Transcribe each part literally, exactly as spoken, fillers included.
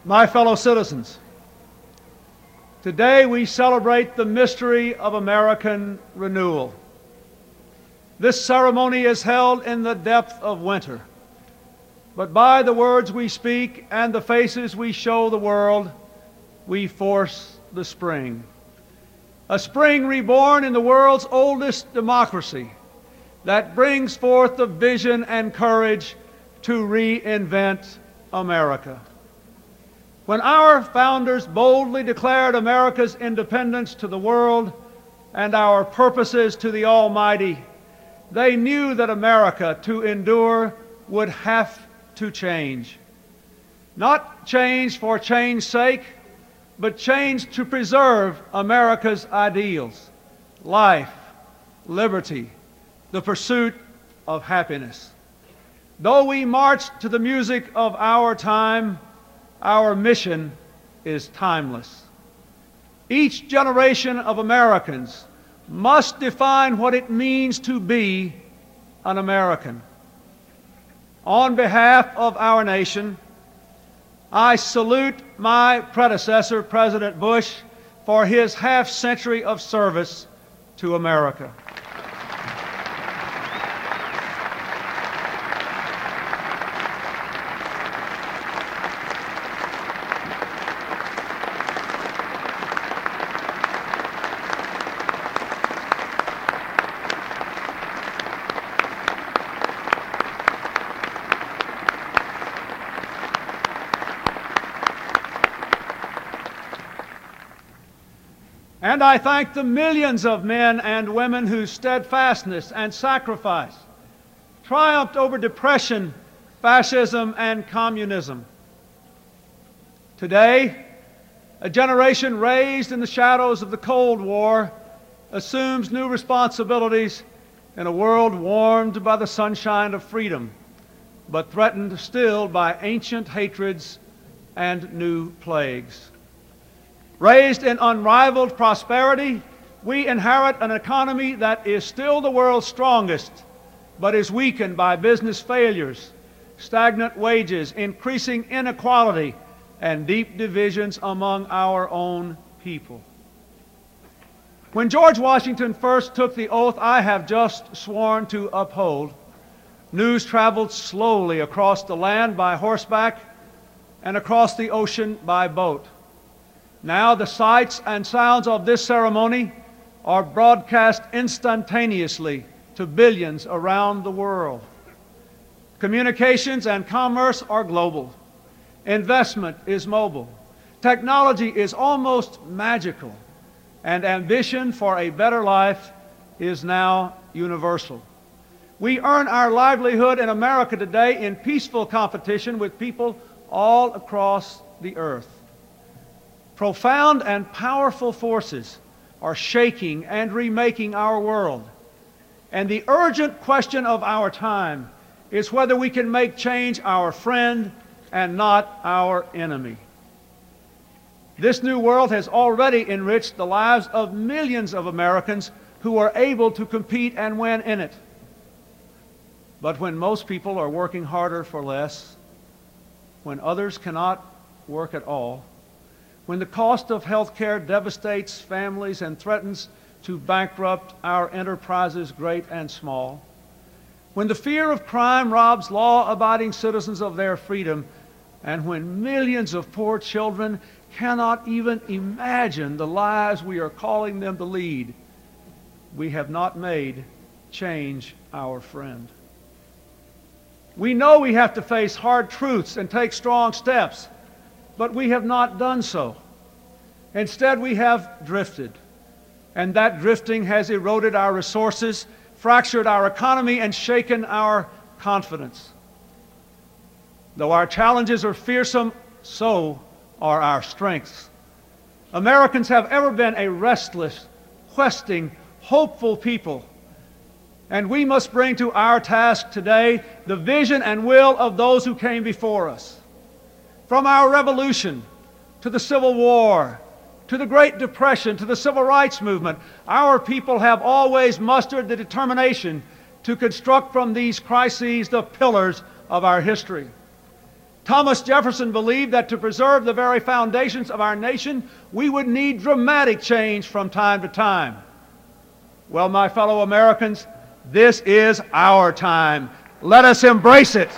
My fellow citizens, today we celebrate the mystery of American renewal. This ceremony is held in the depth of winter, but by the words we speak and the faces we show the world, we force the spring. A spring reborn in the world's oldest democracy that brings forth the vision and courage to reinvent America. When our founders boldly declared America's independence to the world and our purposes to the Almighty, they knew that America, to endure, would have to change. Not change for change's sake, but change to preserve America's ideals: life, liberty, the pursuit of happiness. Though we march to the music of our time, our mission is timeless. Each generation of Americans must define what it means to be an American. On behalf of our nation, I salute my predecessor, President Bush, for his half-century of service to America. And I thank the millions of men and women whose steadfastness and sacrifice triumphed over depression, fascism, and communism. Today, a generation raised in the shadows of the Cold War assumes new responsibilities in a world warmed by the sunshine of freedom, but threatened still by ancient hatreds and new plagues. Raised in unrivaled prosperity, we inherit an economy that is still the world's strongest, but is weakened by business failures, stagnant wages, increasing inequality, and deep divisions among our own people. When George Washington first took the oath I have just sworn to uphold, news traveled slowly across the land by horseback and across the ocean by boat. Now the sights and sounds of this ceremony are broadcast instantaneously to billions around the world. Communications and commerce are global. Investment is mobile. Technology is almost magical. And ambition for a better life is now universal. We earn our livelihood in America today in peaceful competition with people all across the earth. Profound and powerful forces are shaking and remaking our world. And the urgent question of our time is whether we can make change our friend and not our enemy. This new world has already enriched the lives of millions of Americans who are able to compete and win in it. But when most people are working harder for less, when others cannot work at all, when the cost of health care devastates families and threatens to bankrupt our enterprises great and small, when the fear of crime robs law-abiding citizens of their freedom, and when millions of poor children cannot even imagine the lives we are calling them to lead, we have not made change our friend. We know we have to face hard truths and take strong steps, but we have not done so. Instead, we have drifted, and that drifting has eroded our resources, fractured our economy, and shaken our confidence. Though our challenges are fearsome, so are our strengths. Americans have ever been a restless, questing, hopeful people, and we must bring to our task today the vision and will of those who came before us. From our revolution to the Civil War, to the Great Depression, to the Civil Rights Movement, our people have always mustered the determination to construct from these crises the pillars of our history. Thomas Jefferson believed that to preserve the very foundations of our nation, we would need dramatic change from time to time. Well, my fellow Americans, this is our time. Let us embrace it.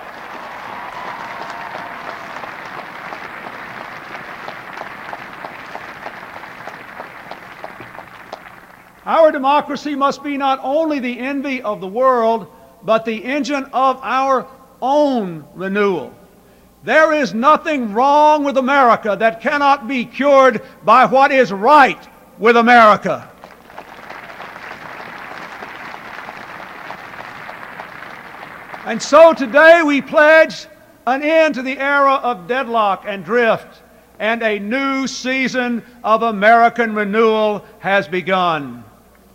Our democracy must be not only the envy of the world, but the engine of our own renewal. There is nothing wrong with America that cannot be cured by what is right with America. And so today we pledge an end to the era of deadlock and drift, and a new season of American renewal has begun.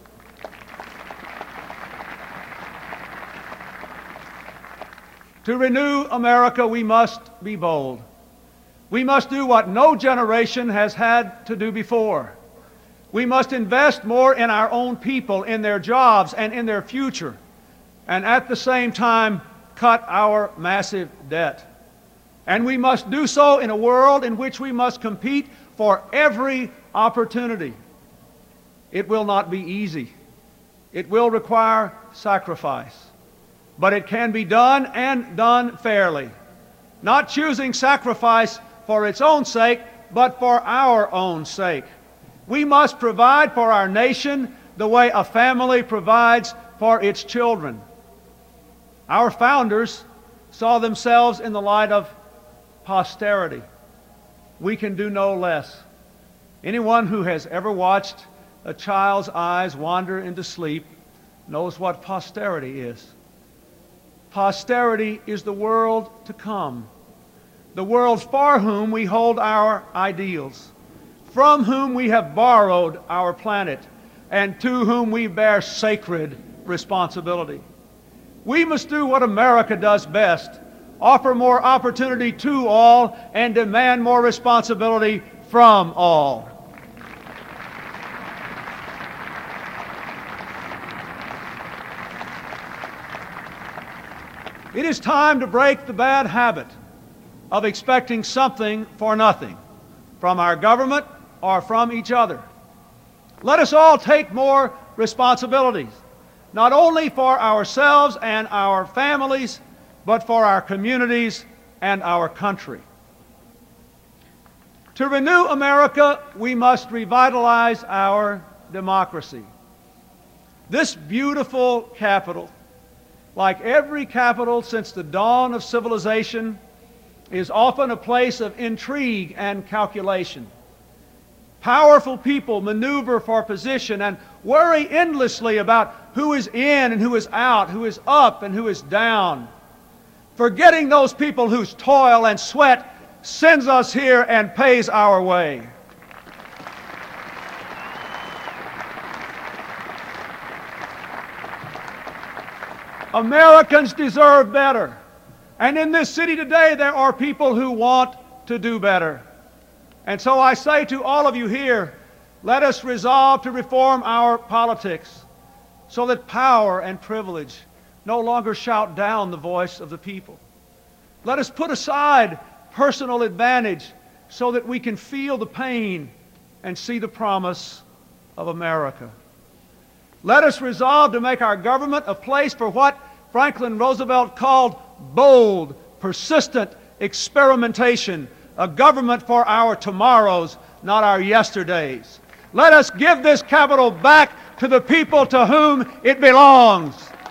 To renew America, we must be bold. We must do what no generation has had to do before. We must invest more in our own people, in their jobs, and in their future, and at the same time cut our massive debt. And we must do so in a world in which we must compete for every opportunity. It will not be easy. It will require sacrifice. But it can be done, and done fairly. Not choosing sacrifice for its own sake, but for our own sake. We must provide for our nation the way a family provides for its children. Our founders saw themselves in the light of posterity. We can do no less. Anyone who has ever watched a child's eyes wander into sleep knows what posterity is. Posterity is the world to come, the world for whom we hold our ideals, from whom we have borrowed our planet, and to whom we bear sacred responsibility. We must do what America does best, offer more opportunity to all, and demand more responsibility from all. It is time to break the bad habit of expecting something for nothing from our government or from each other. Let us all take more responsibilities, not only for ourselves and our families, but for our communities and our country. To renew America, we must revitalize our democracy. This beautiful capital, like every capital since the dawn of civilization, is often a place of intrigue and calculation. Powerful people maneuver for position and worry endlessly about who is in and who is out, who is up and who is down, forgetting those people whose toil and sweat sends us here and pays our way. Americans deserve better. And in this city today, there are people who want to do better. And so I say to all of you here, let us resolve to reform our politics so that power and privilege no longer shout down the voice of the people. Let us put aside personal advantage so that we can feel the pain and see the promise of America. Let us resolve to make our government a place for what Franklin Roosevelt called bold, persistent experimentation, a government for our tomorrows, not our yesterdays. Let us give this capital back to the people to whom it belongs.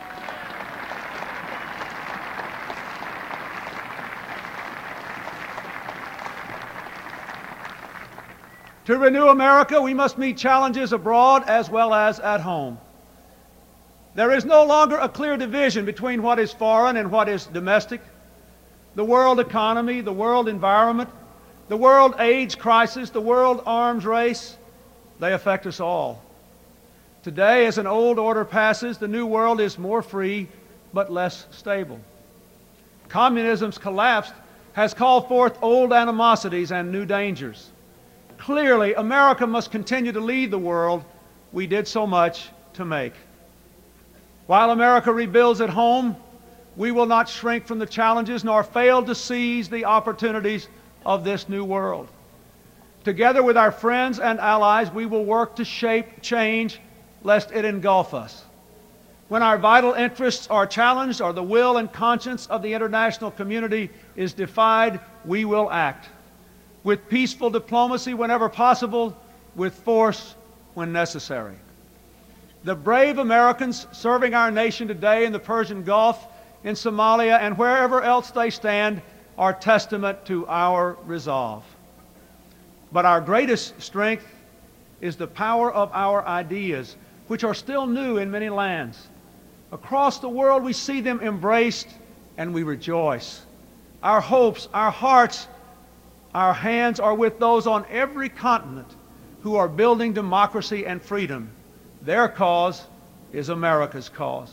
To renew America, we must meet challenges abroad as well as at home. There is no longer a clear division between what is foreign and what is domestic. The world economy, the world environment, the world AIDS crisis, the world arms race, they affect us all. Today, as an old order passes, the new world is more free but less stable. Communism's collapse has called forth old animosities and new dangers. Clearly, America must continue to lead the world we did so much to make. While America rebuilds at home, We will not shrink from the challenges nor fail to seize the opportunities of this new world. Together with our friends and allies, we will work to shape change lest it engulf us. When our vital interests are challenged or the will and conscience of the international community is defied, we will act. With peaceful diplomacy whenever possible, with force when necessary. The brave Americans serving our nation today in the Persian Gulf, in Somalia, and wherever else they stand are testament to our resolve. But our greatest strength is the power of our ideas, which are still new in many lands. Across the world, we see them embraced and we rejoice. Our hopes, our hearts, our hands are with those on every continent who are building democracy and freedom. Their cause is America's cause.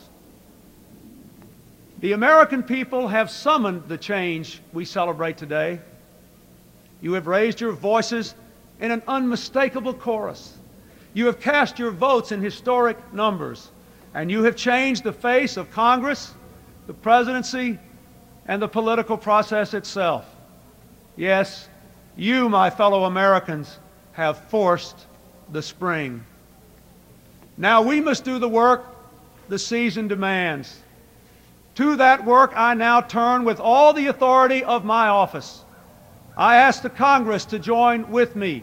The American people have summoned the change we celebrate today. You have raised your voices in an unmistakable chorus. You have cast your votes in historic numbers, and you have changed the face of Congress, the presidency, and the political process itself. Yes, you, my fellow Americans, have forced the spring. Now we must do the work the season demands. To that work I now turn with all the authority of my office. I ask the Congress to join with me.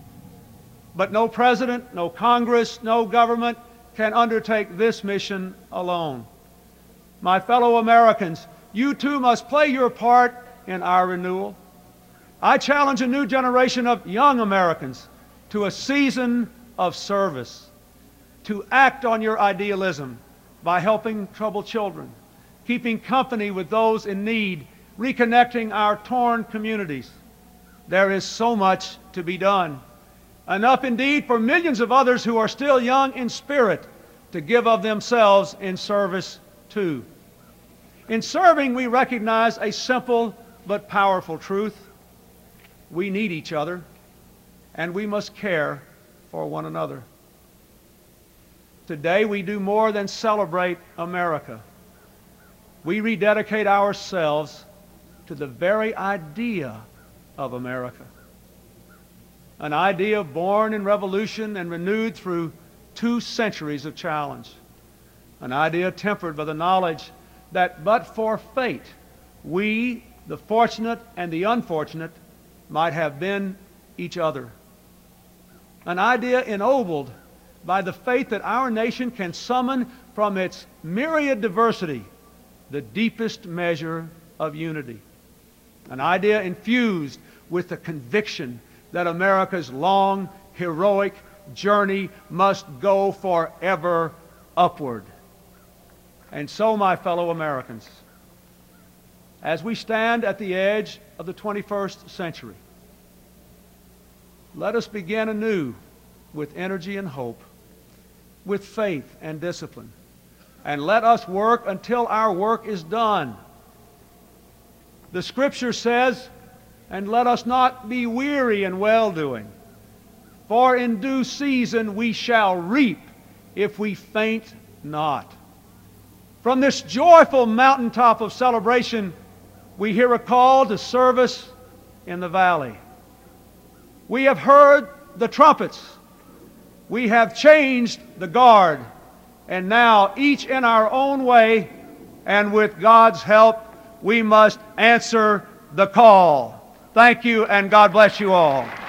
But no president, no Congress, no government can undertake this mission alone. My fellow Americans, you too must play your part in our renewal. I challenge a new generation of young Americans to a season of service, to act on your idealism by helping troubled children, keeping company with those in need, reconnecting our torn communities. There is so much to be done. Enough indeed for millions of others who are still young in spirit to give of themselves in service too. In serving, we recognize a simple but powerful truth. We need each other, and we must care for one another. Today, we do more than celebrate America. We rededicate ourselves to the very idea of America. An idea born in revolution and renewed through two centuries of challenge. An idea tempered by the knowledge that but for fate, we, the fortunate and the unfortunate, might have been each other. An idea ennobled by the faith that our nation can summon from its myriad diversity the deepest measure of unity. An idea infused with the conviction that America's long, heroic journey must go forever upward. And so, my fellow Americans, as we stand at the edge of the twenty-first century, let us begin anew with energy and hope, with faith and discipline, and let us work until our work is done. The Scripture says, and let us not be weary in well-doing, for in due season we shall reap if we faint not. From this joyful mountaintop of celebration, we hear a call to service in the valley. We have heard the trumpets. We have changed the guard. And now, each in our own way, and with God's help, we must answer the call. Thank you, and God bless you all.